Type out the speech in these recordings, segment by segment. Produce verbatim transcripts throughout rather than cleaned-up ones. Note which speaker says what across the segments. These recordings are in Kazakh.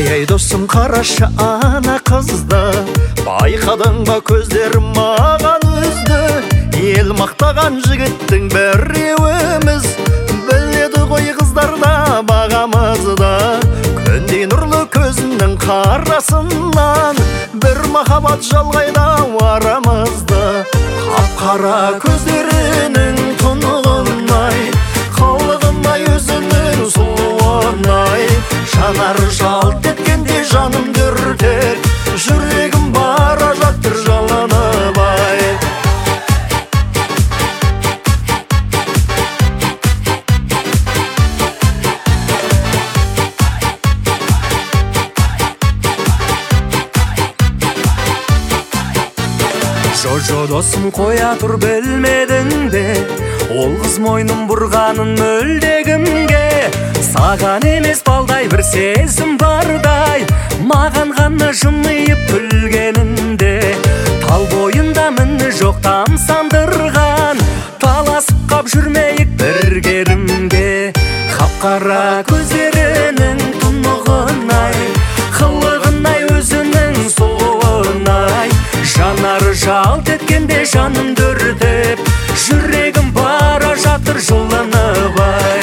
Speaker 1: ай досым, қарашы ана қызды, байқадың ба көздерім маған үзді. Ел мақтаған жігіттің біреуіміз, біледі ғой қыздарда бағамызды. Күндей нұрлы көзінің қарасынан бір махаббат жалғайда арамызды. Қап-қара көздерінің тұнығынай, қылығынай өзінің сұлуынай, жанары жалт еткенде жаным дүрдеп, жүрегім бара жатыр жалынып ай. Жо-жо досым, қоя тұр, білмедің бе, ол қыз мойным бұрғанын мүлдегімге. Саған емес балдай бір сезім бардай, маған ғана жымиып күлгенінде. Тал бойында міні жоқ тамсандырған, таласып қап жүрмейік бір керімге. Қап-қара көздерінің тұнығынай, қылығынай өзінің сұлуынай, жанары жалт еткенде жаным дүрдеп, жүрегім бара жатыр жылынып ай.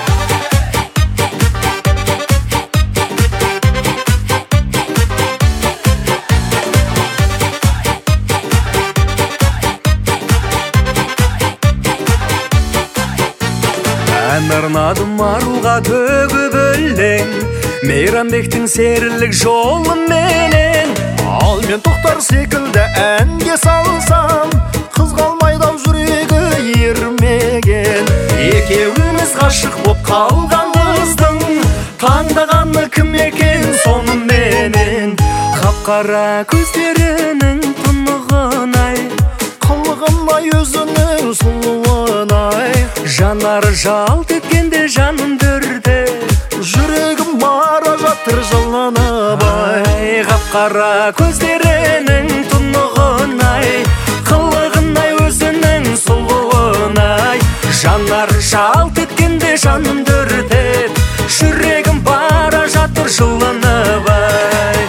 Speaker 1: Ән арнадым аруға төгіп өлең, Мейрамбектің серілік жолы менен. Ал мен тоқтар секілді әнге салсам, қыз қалмайдау жүрегі ермеген. Екеуіміз ғашық боп қалған қыздың, таңдағаны кім екен соны менен. Қап-қара көздерінің тұнығынай, қылығынай өзінің сұлуынай, жанары жалт еткенде жаным дүрде, жүрегім бара жатыр жылынып ай. Қап-қара көздерінің тұнығынай, қылығынай өзінің сұлуынай, жанары жалт еткенде жаным дүрдеп, жүрегім бара жатыр жылынып ай.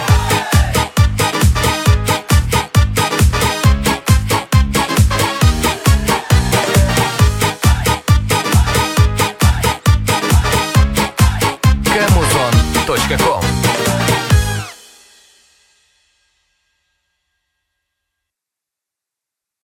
Speaker 2: Камузон точка ком